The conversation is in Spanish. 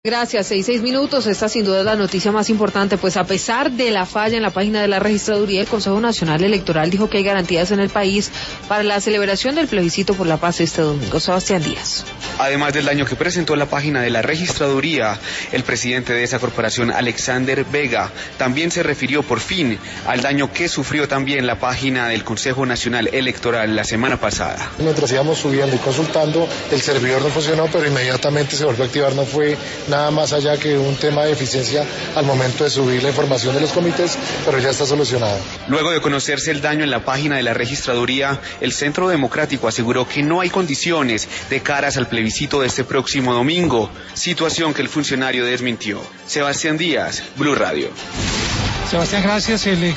Gracias, 6 minutos. Esta sin duda es la noticia más importante, pues a pesar de la falla en la página de la registraduría, el Consejo Nacional Electoral dijo que hay garantías en el país para la celebración del plebiscito por la paz este domingo. Sebastián Díaz. Además del daño que presentó la página de la registraduría, el presidente de esa corporación, Alexander Vega, también se refirió por fin al daño que sufrió también la página del Consejo Nacional Electoral la semana pasada. Mientras íbamos subiendo y consultando, el servidor no funcionó, pero inmediatamente se volvió a activar. No fue nada más allá que un tema de eficiencia al momento de subir la información de los comités, pero ya está solucionado. Luego de conocerse el daño en la página de la registraduría, el Centro Democrático aseguró que no hay condiciones de caras al plebiscito de este próximo domingo, situación que el funcionario desmintió. Sebastián Díaz, Blue Radio. Sebastián, gracias.